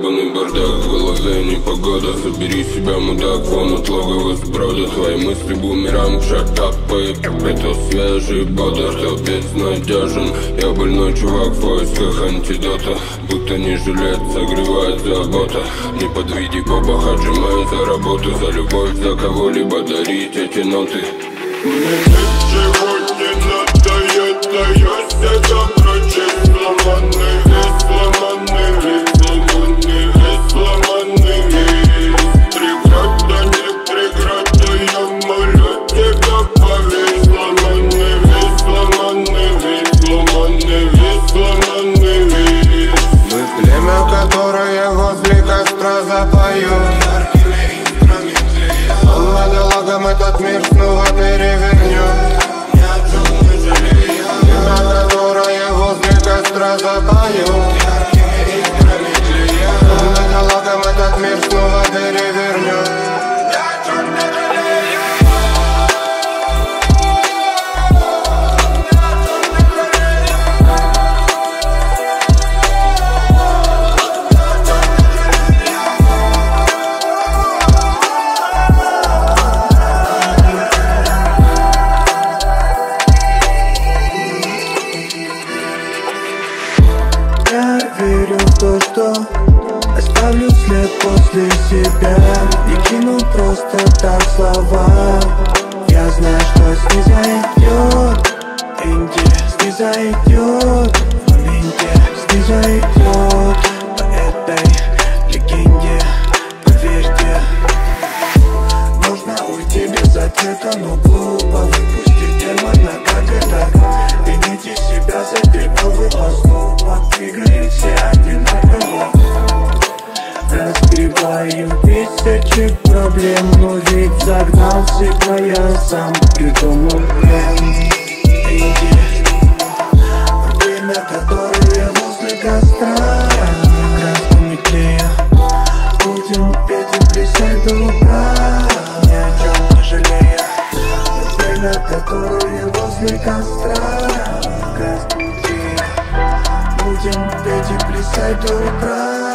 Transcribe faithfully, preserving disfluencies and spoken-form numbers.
гребаный бардак, в голове непогода. Собери себя, мудак, вон от логова сброда. Твои мысли бумеранг, шатапы, это свежий бодр. Кто безнадежен, я больной чувак в поисках антидота. Будто не жилет, согревает забота. Не подведи Боба, отжимай за работу, за любовь, за кого-либо дарить эти ноты. Мне ничего не надо, я даюсь, это прочесть. Сломанный весь, сломанный весь, сломанный весь, сломанный весь. Преграда, не преграда, я молю тебя, поверь. Сломанный весь, сломанный весь, сломанный весь, сломанный весь. Мы племя, которое возле костра запоют. Он монологом этот мир снова перевернет. Племя, которое возле костра запоют. Он монологом этот мир снова перевернет. Верю в то, что оставлю след после себя. Не кину просто так слова. Я знаю, что снизойдет Энди, снизойдет в моменте, снизойдет по этой легенде. Поверьте, нужно уйти без ответа, но глупо выпустить демона, как это. Вините себя за переговы поступок. Двигали все одинаково. Разбиваю тысячи проблем, но ведь загнал себя, я сам придумал план. Иди, время, которое возле костра, красными клея. Будем петь и плясать до утра, ни о чем не жалея. Время, которое возле костра, красными клея. Будем петь и плясать до утра.